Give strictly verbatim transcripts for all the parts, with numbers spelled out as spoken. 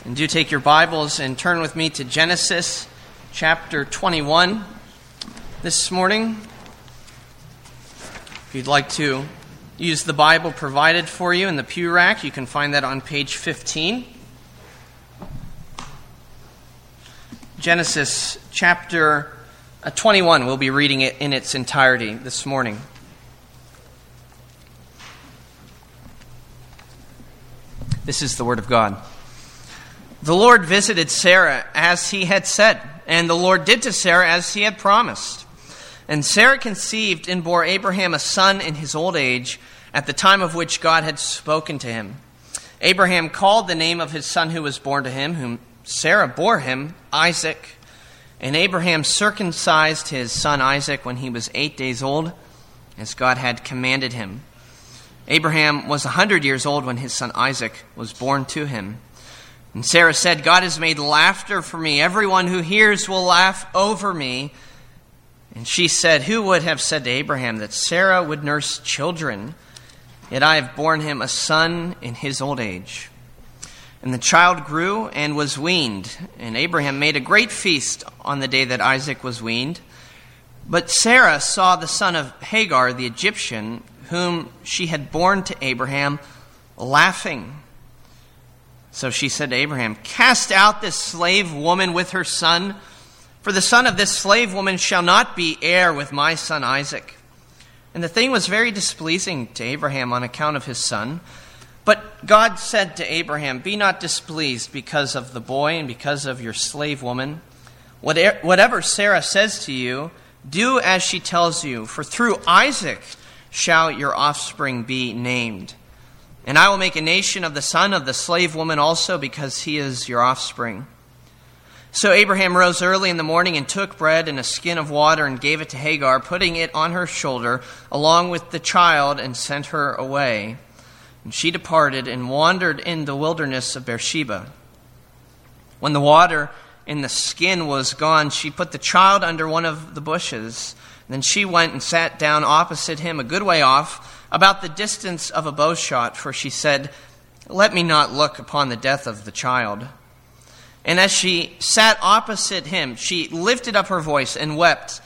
And do take your Bibles and turn with me to Genesis chapter twenty-one this morning. If you'd like to use the Bible provided for you in the pew rack, you can find that on page fifteen. Genesis chapter twenty-one, we'll be reading it in its entirety this morning. This is the Word of God. The Lord visited Sarah as he had said, and the Lord did to Sarah as he had promised. And Sarah conceived and bore Abraham a son in his old age, at the time of which God had spoken to him. Abraham called the name of his son who was born to him, whom Sarah bore him, Isaac. And Abraham circumcised his son Isaac when he was eight days old, as God had commanded him. Abraham was a hundred years old when his son Isaac was born to him. And Sarah said, God has made laughter for me. Everyone who hears will laugh over me. And she said, who would have said to Abraham that Sarah would nurse children? Yet I have borne him a son in his old age. And the child grew and was weaned. And Abraham made a great feast on the day that Isaac was weaned. But Sarah saw the son of Hagar, the Egyptian, whom she had borne to Abraham, laughing. So she said to Abraham, cast out this slave woman with her son, for the son of this slave woman shall not be heir with my son Isaac. And the thing was very displeasing to Abraham on account of his son. But God said to Abraham, be not displeased because of the boy and because of your slave woman. Whatever Sarah says to you, do as she tells you, for through Isaac shall your offspring be named. And I will make a nation of the son of the slave woman also, because he is your offspring. So Abraham rose early in the morning and took bread and a skin of water and gave it to Hagar, putting it on her shoulder along with the child, and sent her away. And she departed and wandered in the wilderness of Beersheba. When the water in the skin was gone, she put the child under one of the bushes. Then she went and sat down opposite him a good way off, about the distance of a bow shot, for she said, let me not look upon the death of the child. And as she sat opposite him, she lifted up her voice and wept.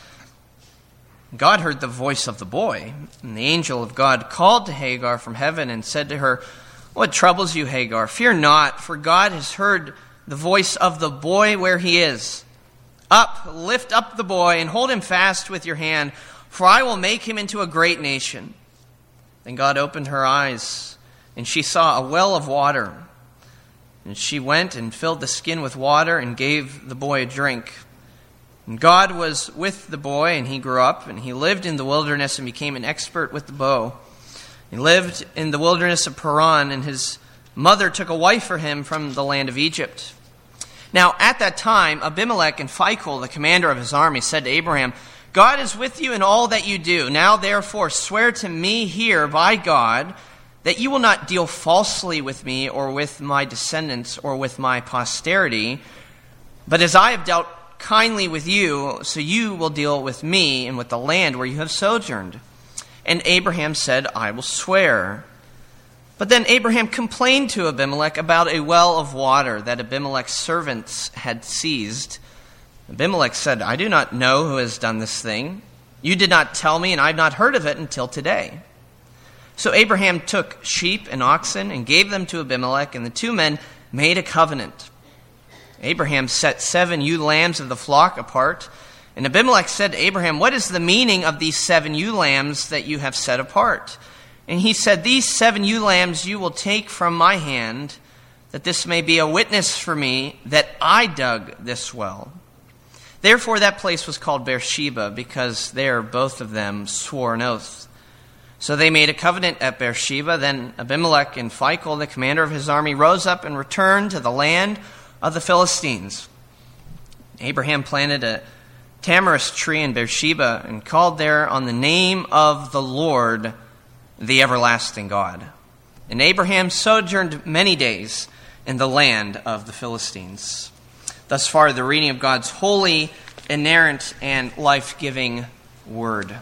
God heard the voice of the boy, and the angel of God called to Hagar from heaven and said to her, what troubles you, Hagar? Fear not, for God has heard the voice of the boy where he is. Up, lift up the boy, and hold him fast with your hand, for I will make him into a great nation. Then God opened her eyes, and she saw a well of water. And she went and filled the skin with water and gave the boy a drink. And God was with the boy, and he grew up, and he lived in the wilderness and became an expert with the bow. He lived in the wilderness of Paran, and his mother took a wife for him from the land of Egypt. Now at that time, Abimelech and Phicol, the commander of his army, said to Abraham, God is with you in all that you do. Now therefore swear to me here by God that you will not deal falsely with me or with my descendants or with my posterity, but as I have dealt kindly with you, so you will deal with me and with the land where you have sojourned. And Abraham said, I will swear. But then Abraham complained to Abimelech about a well of water that Abimelech's servants had seized. Abimelech said, I do not know who has done this thing. You did not tell me, and I have not heard of it until today. So Abraham took sheep and oxen and gave them to Abimelech, and the two men made a covenant. Abraham set seven ewe lambs of the flock apart, and Abimelech said to Abraham, what is the meaning of these seven ewe lambs that you have set apart? And he said, these seven ewe lambs you will take from my hand, that this may be a witness for me that I dug this well. Therefore that place was called Beersheba, because there both of them swore an oath. So they made a covenant at Beersheba. Then Abimelech and Phicol, the commander of his army, rose up and returned to the land of the Philistines. Abraham planted a tamarisk tree in Beersheba and called there on the name of the Lord, the everlasting God. And Abraham sojourned many days in the land of the Philistines. Thus far, the reading of God's holy, inerrant, and life-giving word.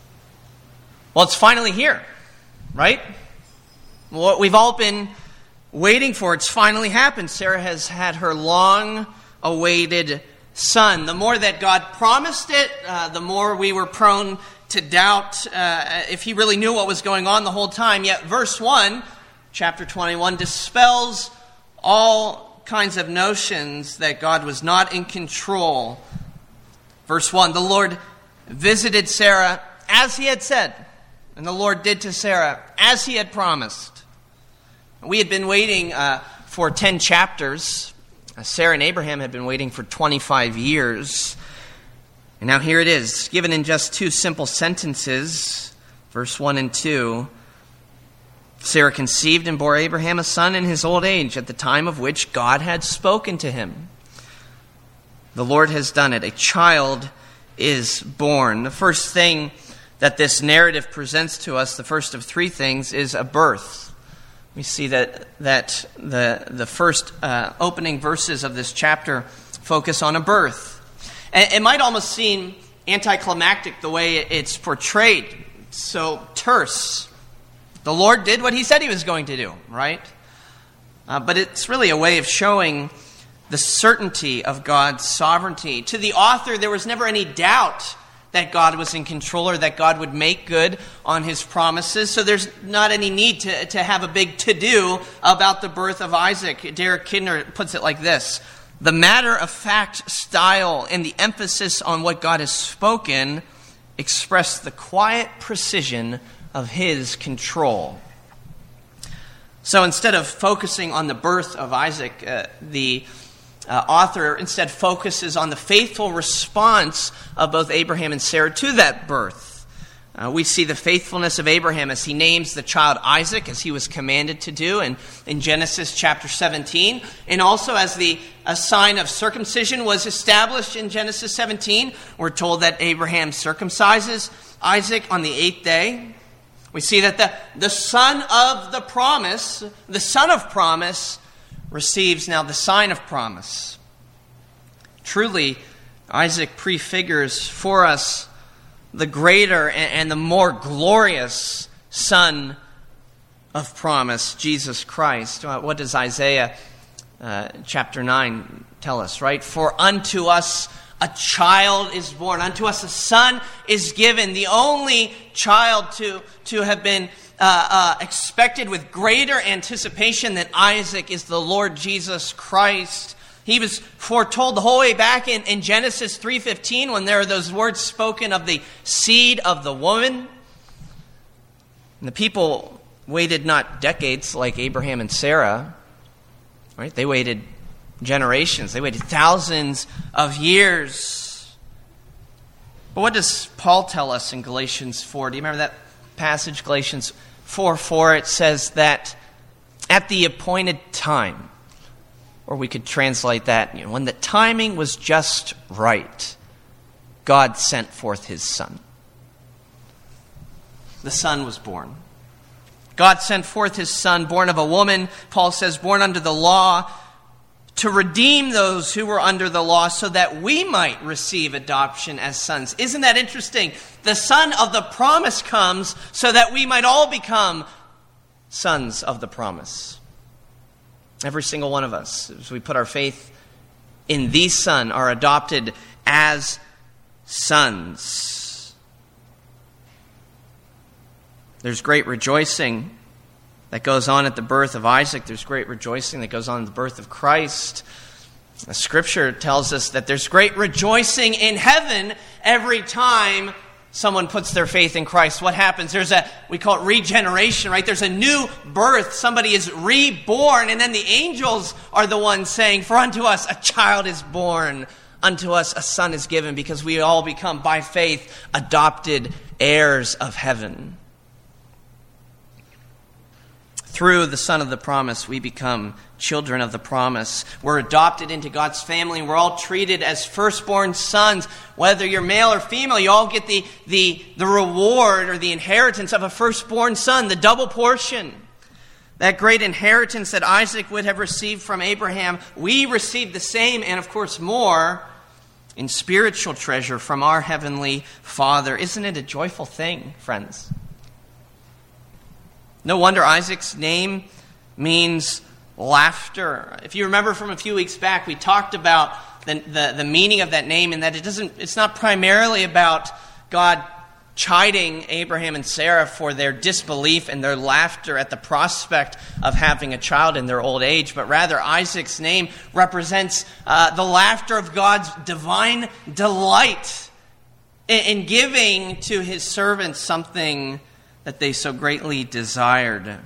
Well, it's finally here, right? What we've all been waiting for. It's finally happened. Sarah has had her long-awaited son. The more that God promised it, uh, the more we were prone to doubt uh, if he really knew what was going on the whole time. Yet verse one, chapter twenty-one, dispels all kinds of notions that God was not in control. Verse one, the Lord visited Sarah as he had said, and the Lord did to Sarah as he had promised. We had been waiting uh, for ten chapters. Uh, Sarah and Abraham had been waiting for twenty-five years. And now here it is, given in just two simple sentences, verse one and two. Sarah conceived and bore Abraham a son in his old age, at the time of which God had spoken to him. The Lord has done it. A child is born. The first thing that this narrative presents to us, the first of three things, is a birth. We see that that the, the first uh, opening verses of this chapter focus on a birth. And it might almost seem anticlimactic the way it's portrayed. So terse. The Lord did what he said he was going to do, right? Uh, but it's really a way of showing the certainty of God's sovereignty. To the author, there was never any doubt that God was in control or that God would make good on his promises. So there's not any need to, to have a big to-do about the birth of Isaac. Derek Kidner puts it like this: the matter-of-fact style and the emphasis on what God has spoken express the quiet precision of his control. So instead of focusing on the birth of Isaac, uh, the uh, author instead focuses on the faithful response of both Abraham and Sarah to that birth. Uh, we see the faithfulness of Abraham as he names the child Isaac, as he was commanded to do in, in Genesis chapter seventeen, and also as the a sign of circumcision was established in Genesis seventeen. We're told that Abraham circumcises Isaac on the eighth day. We see that the, the son of the promise, the son of promise, receives now the sign of promise. Truly, Isaac prefigures for us the greater and the more glorious Son of promise, Jesus Christ. What does Isaiah uh, chapter nine tell us, right? For unto us a child is born, unto us a son is given, the only child to, to have been uh, uh, expected with greater anticipation than Isaac is the Lord Jesus Christ. He was foretold the whole way back in, in Genesis three fifteen when there are those words spoken of the seed of the woman. And the people waited not decades like Abraham and Sarah, right? They waited generations. They waited thousands of years. But what does Paul tell us in Galatians four? Do you remember that passage, Galatians four four? It says that at the appointed time, or we could translate that, you know, when the timing was just right, God sent forth his Son. The Son was born. God sent forth his Son, born of a woman, Paul says, born under the law, to redeem those who were under the law so that we might receive adoption as sons. Isn't that interesting? The Son of the promise comes so that we might all become sons of the promise. Every single one of us, as we put our faith in the Son, are adopted as sons. There's great rejoicing that goes on at the birth of Isaac. There's great rejoicing that goes on at the birth of Christ. The Scripture tells us that there's great rejoicing in heaven every time someone puts their faith in Christ. What happens? There's a, we call it regeneration, right? There's a new birth. Somebody is reborn, and then the angels are the ones saying, for unto us a child is born, unto us a son is given, because we all become, by faith, adopted heirs of heaven. Through the Son of the promise, we become children of the promise. We're adopted into God's family, and we're all treated as firstborn sons. Whether you're male or female, you all get the, the, the reward or the inheritance of a firstborn son, the double portion. That great inheritance that Isaac would have received from Abraham, we receive the same, and of course more, in spiritual treasure from our heavenly Father. Isn't it a joyful thing, friends? No wonder Isaac's name means laughter. If you remember from a few weeks back, we talked about the, the, the meaning of that name, and that it doesn't, it's not primarily about God chiding Abraham and Sarah for their disbelief and their laughter at the prospect of having a child in their old age, but rather Isaac's name represents uh, the laughter of God's divine delight in, in giving to his servants something that they so greatly desired.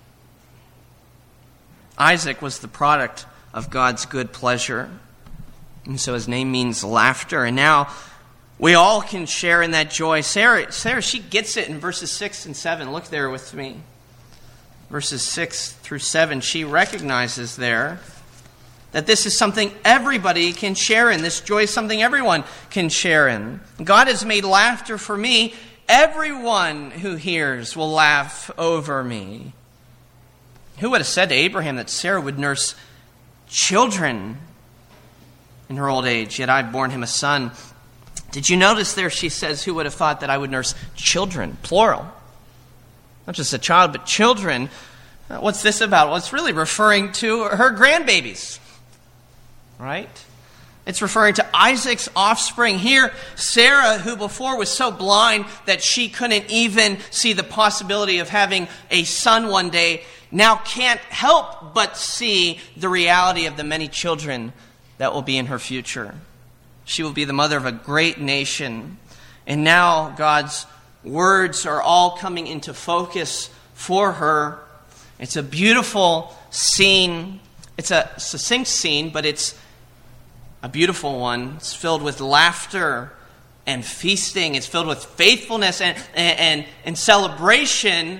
Isaac was the product of God's good pleasure, and so his name means laughter. And now we all can share in that joy. Sarah, Sarah, she gets it in verses six and seven. Look there with me. Verses six through seven, she recognizes there that this is something everybody can share in. This joy is something everyone can share in. God has made laughter for me. Everyone who hears will laugh over me. Who would have said to Abraham that Sarah would nurse children in her old age? Yet I've borne him a son. Did you notice there she says, who would have thought that I would nurse children, plural? Not just a child, but children. Uh, what's this about? Well, it's really referring to her grandbabies, right? It's referring to Isaac's offspring. Here, Sarah, who before was so blind that she couldn't even see the possibility of having a son one day, now can't help but see the reality of the many children that will be in her future. She will be the mother of a great nation. And now God's words are all coming into focus for her. It's a beautiful scene. It's a succinct scene, but it's a beautiful one. It's filled with laughter and feasting. It's filled with faithfulness and, and, and celebration.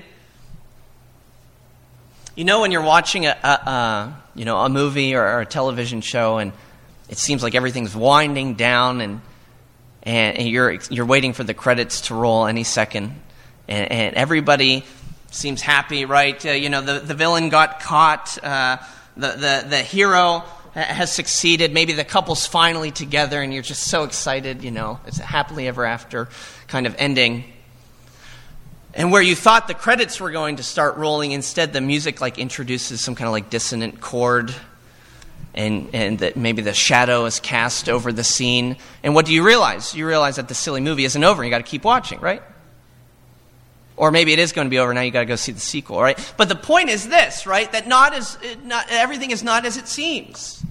You know when you're watching a, a, a you know a movie or, or a television show and it seems like everything's winding down, and and you're you're waiting for the credits to roll any second, and, and everybody seems happy, right? Uh, you know, the, the villain got caught, uh, the, the the hero has succeeded. Maybe the couple's finally together, and you're just so excited. You know, it's a happily ever after kind of ending. And where you thought the credits were going to start rolling, instead the music like introduces some kind of like dissonant chord. And and that maybe the shadow is cast over the scene. And what do you realize? You realize that the silly movie isn't over. You got to keep watching, right? Or maybe it is going to be over. Now you got to go see the sequel, right? But the point is this, right? That not as not everything is not as it seems,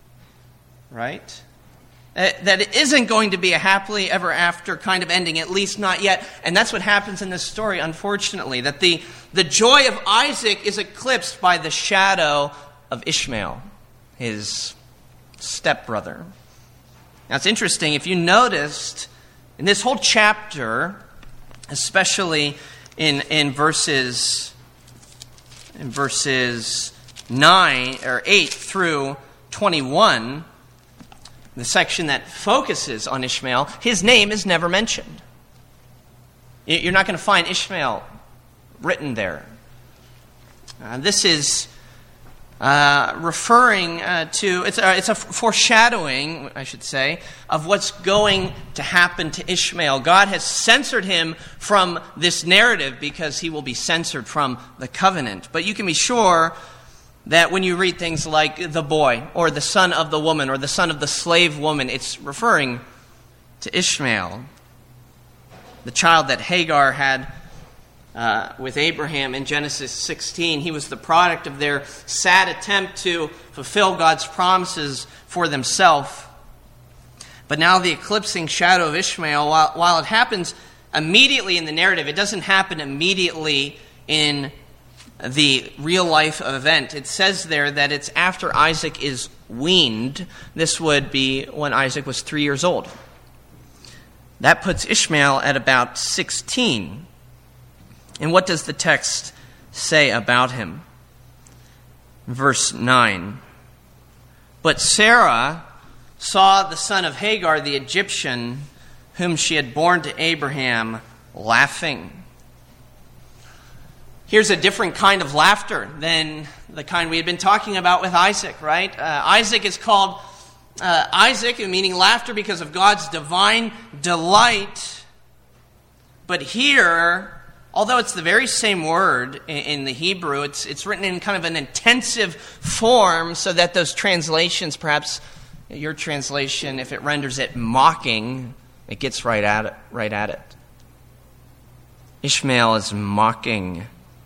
right? Uh, that it isn't going to be a happily ever after kind of ending, at least not yet. And that's what happens in this story, unfortunately. That the the joy of Isaac is eclipsed by the shadow of Ishmael, his stepbrother. Now it's interesting, if you noticed, in this whole chapter, especially in in verses in verses nine or eight through twenty-one, the section that focuses on Ishmael, his name is never mentioned. You're not going to find Ishmael written there. Uh, this is Uh, referring uh, to, it's a, it's a foreshadowing, I should say, of what's going to happen to Ishmael. God has censored him from this narrative because he will be censored from the covenant. But you can be sure that when you read things like the boy, or the son of the woman, or the son of the slave woman, it's referring to Ishmael, the child that Hagar had Uh, with Abraham in Genesis sixteen. He was the product of their sad attempt to fulfill God's promises for themselves. But now the eclipsing shadow of Ishmael, while, while it happens immediately in the narrative, it doesn't happen immediately in the real life event. It says there that it's after Isaac is weaned. This would be when Isaac was three years old. That puts Ishmael at about sixteen. And what does the text say about him? Verse nine. But Sarah saw the son of Hagar, the Egyptian, whom she had borne to Abraham, laughing. Here's a different kind of laughter than the kind we had been talking about with Isaac, right? Uh, Isaac is called uh, Isaac, meaning laughter because of God's divine delight. But here, although it's the very same word in, in the Hebrew, it's, it's written in kind of an intensive form so that those translations, perhaps your translation, if it renders it mocking, it gets right at it. Right at it. Ishmael is mocking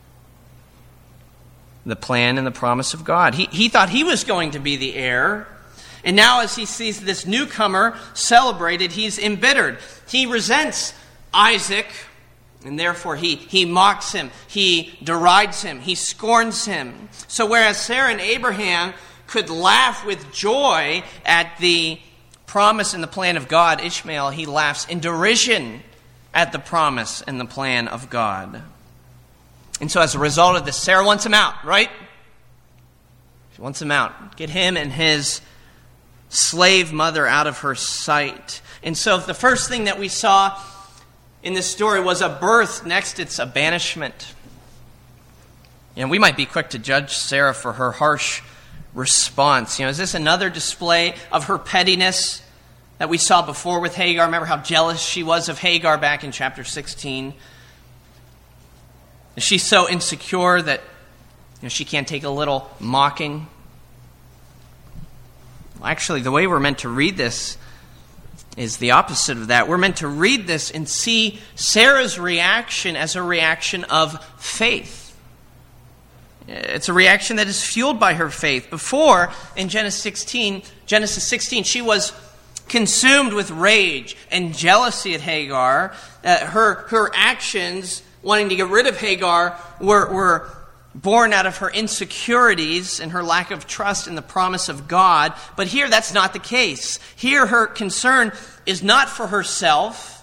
the plan and the promise of God. He, he thought he was going to be the heir. And now as he sees this newcomer celebrated, he's embittered. He resents Isaac, and therefore he, he mocks him. He derides him. He scorns him. So whereas Sarah and Abraham could laugh with joy at the promise and the plan of God, Ishmael, he laughs in derision at the promise and the plan of God. And so as a result of this, Sarah wants him out, right? She wants him out. Get him and his slave mother out of her sight. And so the first thing that we saw in this story was a birth. Next, it's a banishment. And we might be quick to judge Sarah for her harsh response. You know, is this another display of her pettiness that we saw before with Hagar? Remember how jealous she was of Hagar back in chapter sixteen? Is she so insecure that you know, she can't take a little mocking? Well, actually, the way we're meant to read this is the opposite of that. We're meant to read this and see Sarah's reaction as a reaction of faith. It's a reaction that is fueled by her faith. Before, in Genesis sixteen, Genesis sixteen, she was consumed with rage and jealousy at Hagar. Uh, her, her actions, wanting to get rid of Hagar, were, were born out of her insecurities and her lack of trust in the promise of God. But here, that's not the case. Here, her concern is not for herself,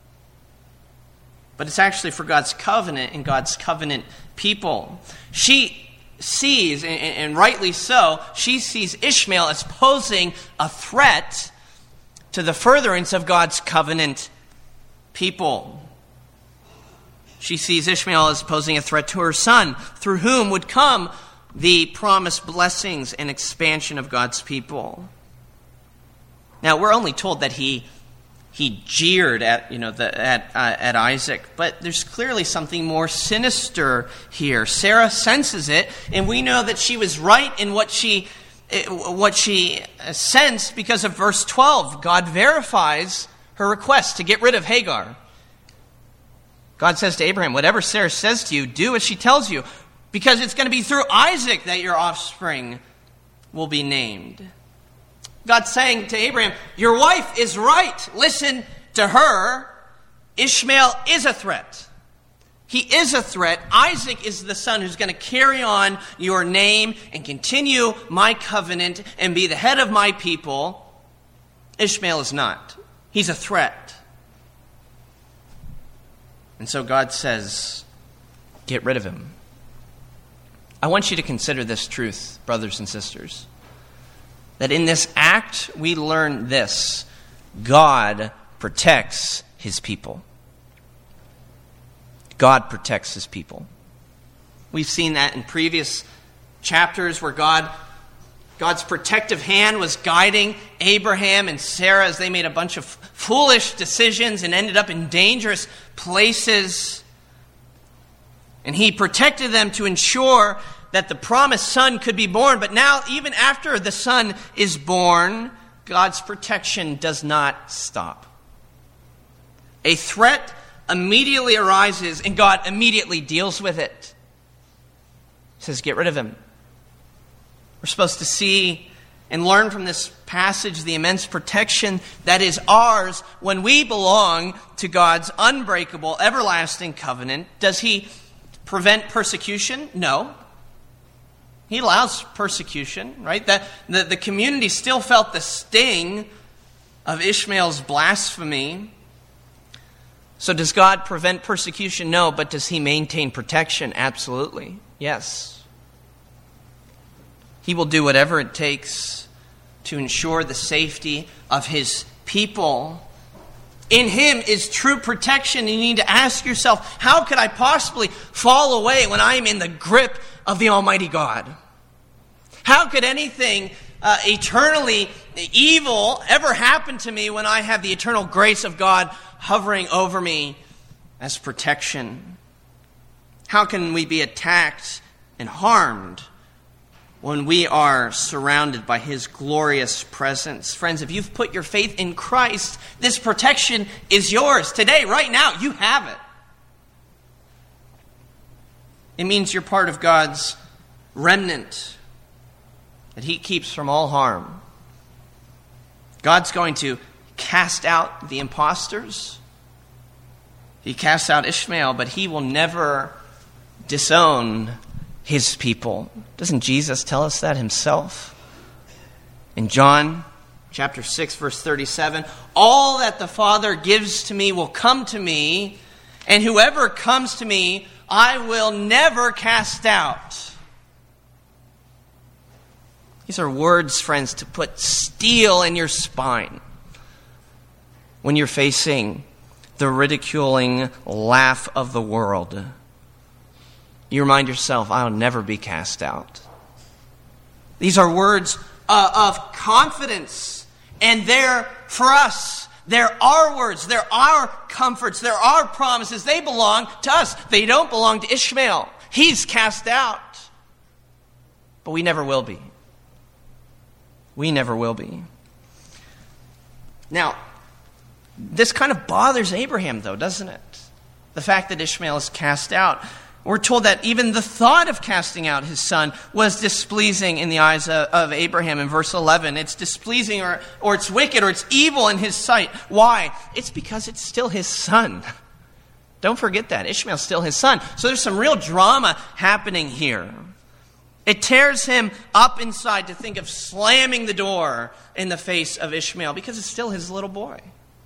but it's actually for God's covenant and God's covenant people. She sees, and, and rightly so, she sees Ishmael as posing a threat to the furtherance of God's covenant people. She sees Ishmael as posing a threat to her son, through whom would come the promised blessings and expansion of God's people. Now, we're only told that he he jeered at you know the, at uh, at Isaac, but there's clearly something more sinister here. Sarah senses it, and we know that she was right in what she what she sensed because of verse twelve. God verifies her request to get rid of Hagar. God says to Abraham, whatever Sarah says to you, do as she tells you, because it's going to be through Isaac that your offspring will be named. God's saying to Abraham, your wife is right. Listen to her. Ishmael is a threat. He is a threat. Isaac is the son who's going to carry on your name and continue my covenant and be the head of my people. Ishmael is not. He's a threat. And so God says, get rid of him. I want you to consider this truth, brothers and sisters, that in this act we learn this: God protects his people. God protects his people. We've seen that in previous chapters where God, God's protective hand was guiding Abraham and Sarah as they made a bunch of foolish decisions and ended up in dangerous places. And he protected them to ensure that the promised son could be born. But now, even after the son is born, God's protection does not stop. A threat immediately arises, and God immediately deals with it. He says, get rid of him. We're supposed to see and learn from this passage the immense protection that is ours when we belong to God's unbreakable, everlasting covenant. Does he prevent persecution? No. He allows persecution, right? The, the, the community still felt the sting of Ishmael's blasphemy. So does God prevent persecution? No. But does he maintain protection? Absolutely. Yes. He will do whatever it takes to ensure the safety of his people. In him is true protection. You need to ask yourself, how could I possibly fall away when I am in the grip of the Almighty God? How could anything uh, eternally evil ever happen to me when I have the eternal grace of God hovering over me as protection? How can we be attacked and harmed when we are surrounded by his glorious presence? Friends, if you've put your faith in Christ, this protection is yours. Today, right now, you have it. It means you're part of God's remnant that he keeps from all harm. God's going to cast out the imposters. He casts out Ishmael, but he will never disown his people. Doesn't Jesus tell us that himself? In John chapter six, verse thirty-seven, all that the Father gives to me will come to me, and whoever comes to me, I will never cast out. These are words, friends, to put steel in your spine when you're facing the ridiculing laugh of the world. You remind yourself, I'll never be cast out. These are words uh, of confidence, and they're for us. They're our words. They're our comforts. They're our promises. They belong to us. They don't belong to Ishmael. He's cast out. But we never will be. We never will be. Now, this kind of bothers Abraham, though, doesn't it? The fact that Ishmael is cast out. We're told that even the thought of casting out his son was displeasing in the eyes of, of Abraham in verse eleven. It's displeasing or, or it's wicked or it's evil in his sight. Why? It's because it's still his son. Don't forget that. Ishmael's still his son. So there's some real drama happening here. It tears him up inside to think of slamming the door in the face of Ishmael because it's still his little boy.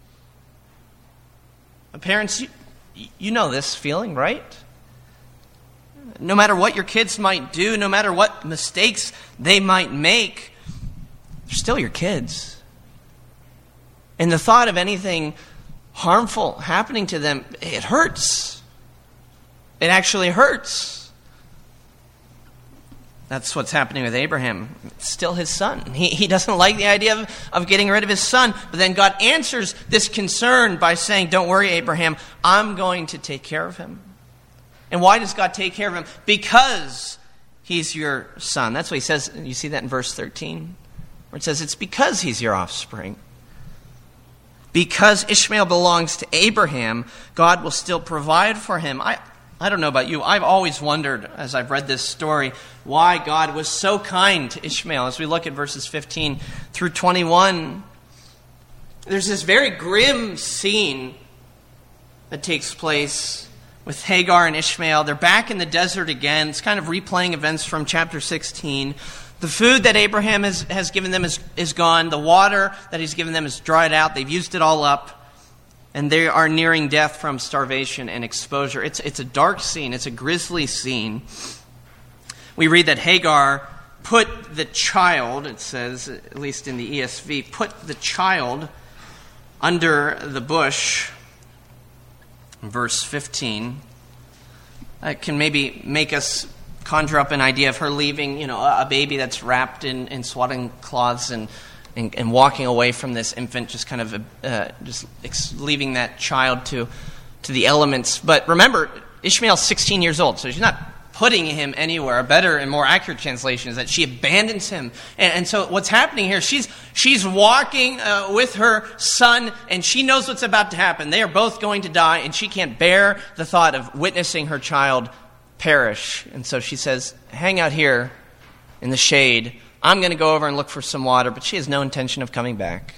Parents, you, you know this feeling, right? No matter what your kids might do, no matter what mistakes they might make, they're still your kids. And the thought of anything harmful happening to them, it hurts. It actually hurts. That's what's happening with Abraham. It's still his son. He, he doesn't like the idea of, of getting rid of his son. But then God answers this concern by saying, don't worry, Abraham, I'm going to take care of him. And why does God take care of him? Because he's your son. That's what he says. You see that in verse thirteen, where it says it's because he's your offspring. Because Ishmael belongs to Abraham, God will still provide for him. I, I don't know about you. I've always wondered, as I've read this story, why God was so kind to Ishmael. As we look at verses fifteen through twenty-one, there's this very grim scene that takes place with Hagar and Ishmael. They're back in the desert again. It's kind of replaying events from chapter sixteen. The food that Abraham has, has given them is, is gone. The water that he's given them is dried out. They've used it all up. And they are nearing death from starvation and exposure. It's, it's a dark scene. It's a grisly scene. We read that Hagar put the child, it says, at least in the E S V, put the child under the bush. Verse fifteen, that can maybe make us conjure up an idea of her leaving, you know, a baby that's wrapped in, in swaddling cloths and, and and walking away from this infant, just kind of uh, just ex- leaving that child to to the elements. But remember, Ishmael's sixteen years old, so she's not putting him anywhere. A better and more accurate translation is that she abandons him. And, and so what's happening here, she's she's walking uh, with her son, and she knows what's about to happen. They are both going to die, and she can't bear the thought of witnessing her child perish. And so she says, hang out here in the shade. I'm going to go over and look for some water, but she has no intention of coming back.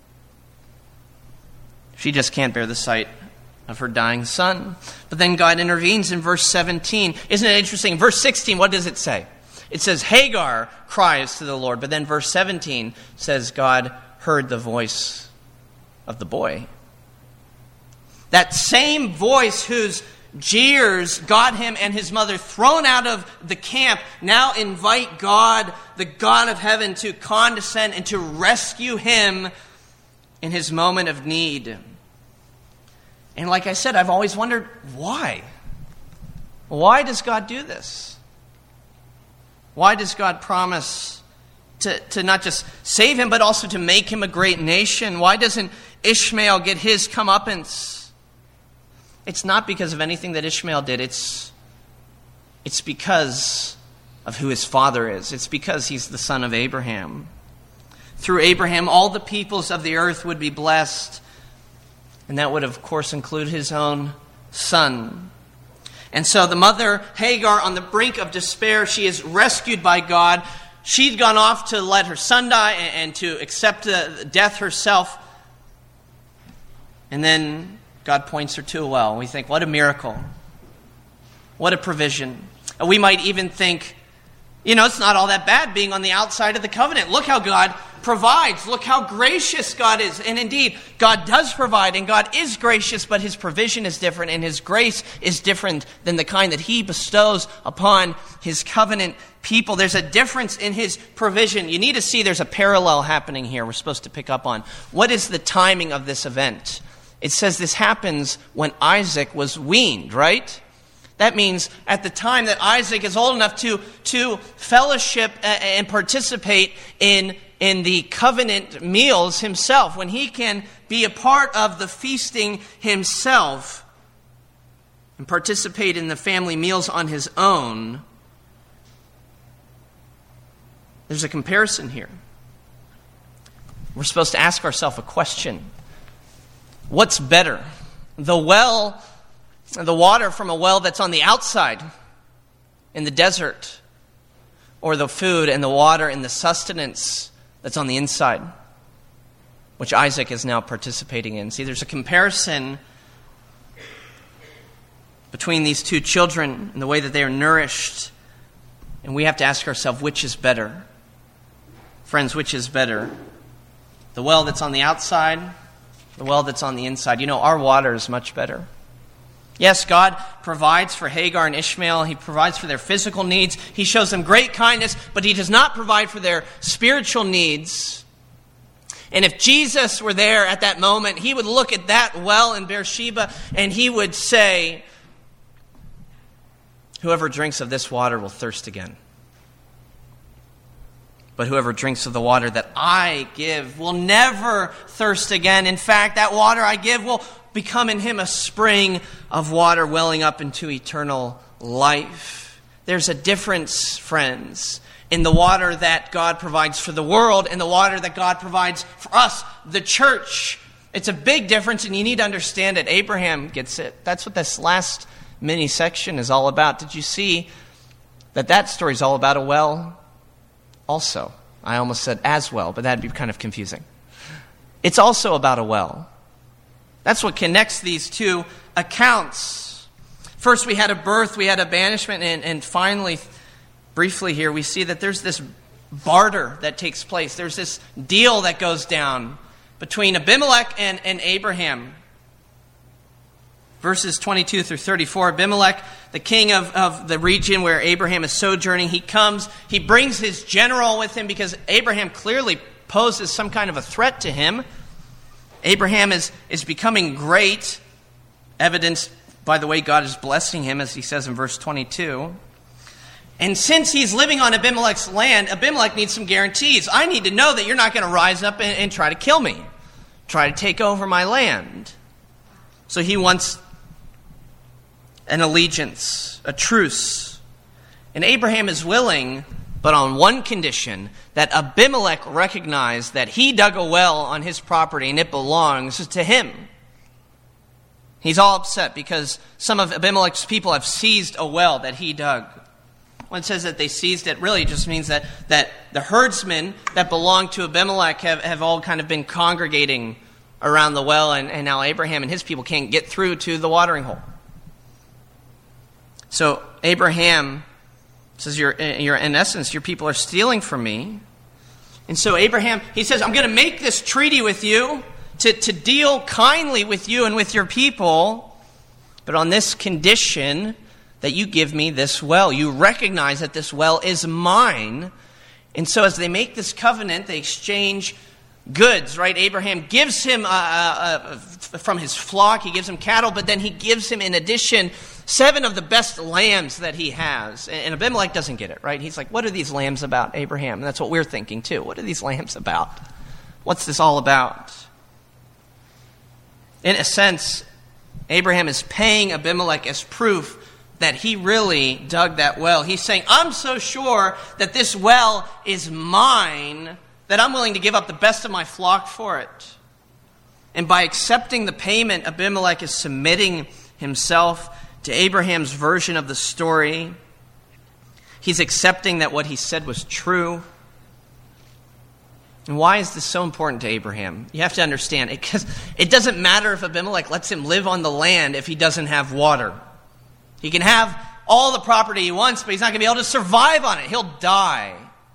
She just can't bear the sight of her dying son. But then God intervenes in verse seventeen. Isn't it interesting? Verse sixteen, what does it say? It says, Hagar cries to the Lord. But then verse seventeen says, God heard the voice of the boy. That same voice whose jeers got him and his mother thrown out of the camp now invite God, the God of heaven, to condescend and to rescue him in his moment of need. And like I said, I've always wondered, why? Why does God do this? Why does God promise to, to not just save him, but also to make him a great nation? Why doesn't Ishmael get his comeuppance? It's not because of anything that Ishmael did. It's it's because of who his father is. It's because he's the son of Abraham. Through Abraham, all the peoples of the earth would be blessed. And that would, of course, include his own son. And so the mother, Hagar, on the brink of despair, she is rescued by God. She'd gone off to let her son die and to accept death herself. And then God points her to a well. We think, what a miracle. What a provision. And we might even think, you know, it's not all that bad being on the outside of the covenant. Look how God provides. Look how gracious God is. And indeed, God does provide, and God is gracious, but his provision is different, and his grace is different than the kind that he bestows upon his covenant people. There's a difference in his provision. You need to see there's a parallel happening here we're supposed to pick up on. What is the timing of this event? It says this happens when Isaac was weaned, right? That means at the time that Isaac is old enough to, to fellowship and participate in, in the covenant meals himself, when he can be a part of the feasting himself and participate in the family meals on his own. There's a comparison here. We're supposed to ask ourselves a question. What's better? The well, the water from a well that's on the outside in the desert, or the food and the water and the sustenance that's on the inside, which Isaac is now participating in? See, there's a comparison between these two children and the way that they are nourished, and we have to ask ourselves, which is better? Friends, which is better? The well that's on the outside, the well that's on the inside? You know, our water is much better. Yes, God provides for Hagar and Ishmael. He provides for their physical needs. He shows them great kindness, but he does not provide for their spiritual needs. And if Jesus were there at that moment, he would look at that well in Beersheba and he would say, "Whoever drinks of this water will thirst again. But whoever drinks of the water that I give will never thirst again. In fact, that water I give will become in him a spring of water welling up into eternal life." There's a difference, friends, in the water that God provides for the world and the water that God provides for us, the church. It's a big difference, and you need to understand it. Abraham gets it. That's what this last mini section is all about. Did you see that that story is all about a well? Also, I almost said as well, but that'd be kind of confusing. It's also about a well. That's what connects these two accounts. First, we had a birth, we had a banishment, and, and finally, briefly here, we see that there's this barter that takes place. There's this deal that goes down between Abimelech and, and Abraham. Verses twenty-two through thirty-four, Abimelech, the king of, of the region where Abraham is sojourning, he comes, he brings his general with him because Abraham clearly poses some kind of a threat to him. Abraham is, is becoming great, evidenced by the way God is blessing him, as he says in verse twenty-two. And since he's living on Abimelech's land, Abimelech needs some guarantees. I need to know that you're not going to rise up and, and try to kill me, try to take over my land. So he wants an allegiance, a truce. And Abraham is willing, but on one condition, that Abimelech recognize that he dug a well on his property and it belongs to him. He's all upset because some of Abimelech's people have seized a well that he dug. When it says that they seized it, really just means that, that the herdsmen that belonged to Abimelech have, have all kind of been congregating around the well, and, and now Abraham and his people can't get through to the watering hole. So Abraham says, you're, you're in essence, your people are stealing from me. And so Abraham, he says, I'm going to make this treaty with you to, to deal kindly with you and with your people, but on this condition that you give me this well. You recognize that this well is mine. And so as they make this covenant, they exchange goods, right? Abraham gives him uh, uh, from his flock, he gives him cattle, but then he gives him in addition seven of the best lambs that he has. And Abimelech doesn't get it, right? He's like, what are these lambs about, Abraham? And that's what we're thinking too. What are these lambs about? What's this all about? In a sense, Abraham is paying Abimelech as proof that he really dug that well. He's saying, I'm so sure that this well is mine that I'm willing to give up the best of my flock for it. And by accepting the payment, Abimelech is submitting himself to Abraham's version of the story. He's accepting that what he said was true. And why is this so important to Abraham? You have to understand it, because it doesn't matter if Abimelech lets him live on the land if he doesn't have water. He can have all the property he wants, but he's not going to be able to survive on it. He'll die.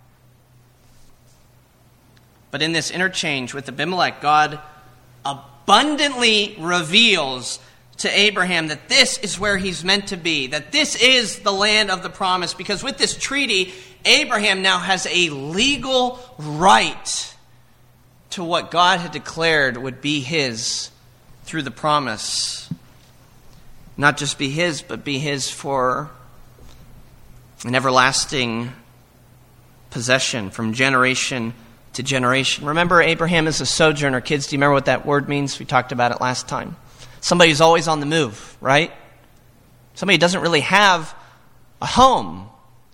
But in this interchange with Abimelech, God abundantly reveals to Abraham that this is where he's meant to be, that this is the land of the promise, because with this treaty, Abraham now has a legal right to what God had declared would be his through the promise. Not just be his, but be his for an everlasting possession from generation to generation. Remember, Abraham is a sojourner. Kids, do you remember what that word means? We talked about it last time. Somebody who's always on the move, right? Somebody who doesn't really have a home.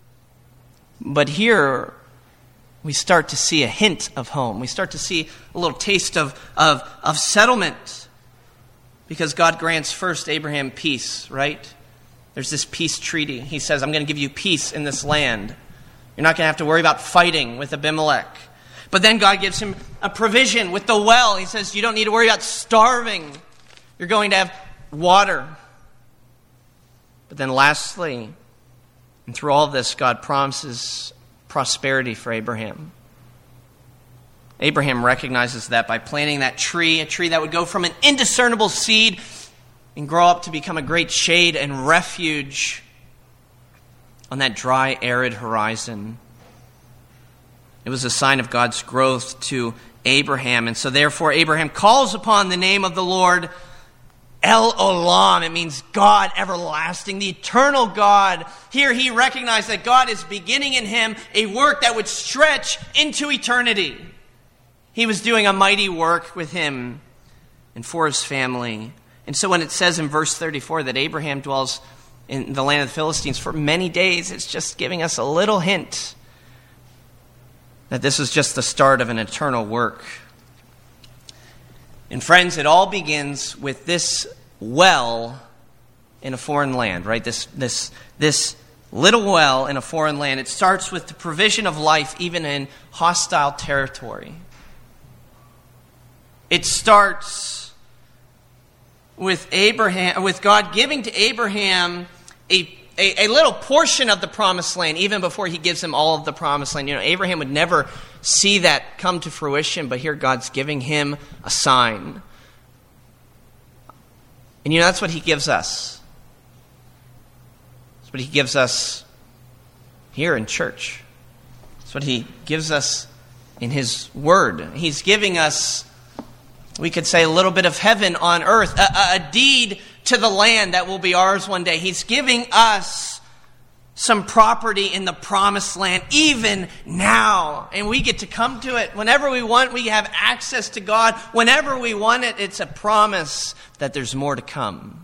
But here, we start to see a hint of home. We start to see a little taste of, of, of settlement. Because God grants first Abraham peace, right? There's this peace treaty. He says, I'm going to give you peace in this land. You're not going to have to worry about fighting with Abimelech. But then God gives him a provision with the well. He says, you don't need to worry about starving. You're going to have water. But then lastly, and through all of this, God promises prosperity for Abraham. Abraham recognizes that by planting that tree, a tree that would go from an indiscernible seed and grow up to become a great shade and refuge on that dry, arid horizon. It was a sign of God's growth to Abraham. And so therefore, Abraham calls upon the name of the Lord El Olam. It means God everlasting, the eternal God. Here he recognized that God is beginning in him a work that would stretch into eternity. He was doing a mighty work with him and for his family. And so when it says in verse thirty-four that Abraham dwells in the land of the Philistines for many days, it's just giving us a little hint that this is just the start of an eternal work. And friends, it all begins with this well in a foreign land, right? This, this, this little well in a foreign land. It starts with the provision of life even in hostile territory. It starts with Abraham, with God giving to Abraham a, a, a little portion of the promised land, even before he gives him all of the promised land. You know, Abraham would never see that come to fruition, but here God's giving him a sign. And you know, that's what he gives us. That's what he gives us here in church. That's what he gives us in his word. He's giving us, we could say, a little bit of heaven on earth, a, a, a deed to the land that will be ours one day. He's giving us some property in the promised land, even now. And we get to come to it whenever we want. We have access to God whenever we want it. It's a promise that there's more to come.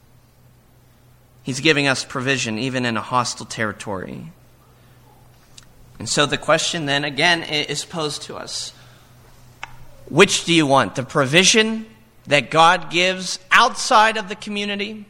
He's giving us provision, even in a hostile territory. And so the question then, again, is posed to us. Which do you want? The provision that God gives outside of the community,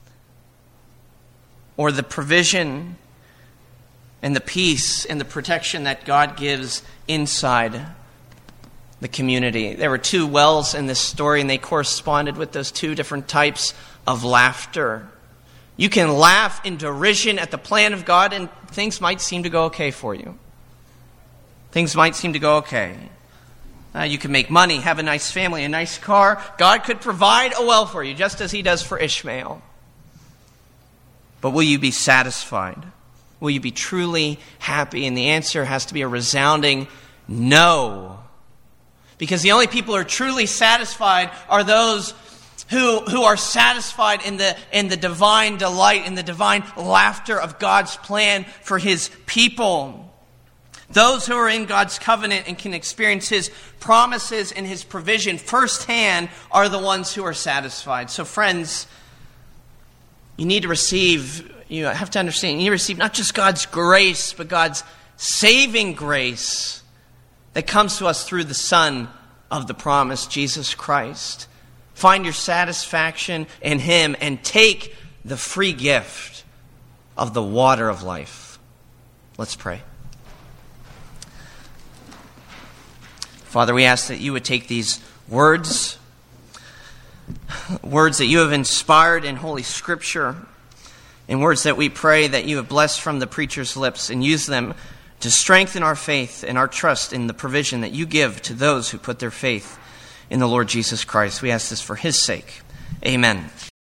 or the provision and the peace and the protection that God gives inside the community? There were two wells in this story, and they corresponded with those two different types of laughter. You can laugh in derision at the plan of God, and things might seem to go okay for you. Things might seem to go okay. Uh, you can make money, have a nice family, a nice car. God could provide a well for you, just as he does for Ishmael. But will you be satisfied? Will you be truly happy? And the answer has to be a resounding no. Because the only people who are truly satisfied are those who, who are satisfied in the, in the divine delight, in the divine laughter of God's plan for his people. Those who are in God's covenant and can experience his promises and his provision firsthand are the ones who are satisfied. So friends, You need to receive, you have to understand, you need to receive not just God's grace, but God's saving grace that comes to us through the Son of the promise, Jesus Christ. Find your satisfaction in Him and take the free gift of the water of life. Let's pray. Father, we ask that you would take these words, words that you have inspired in Holy Scripture, and words that we pray that you have blessed from the preacher's lips, and use them to strengthen our faith and our trust in the provision that you give to those who put their faith in the Lord Jesus Christ. We ask this for His sake. Amen.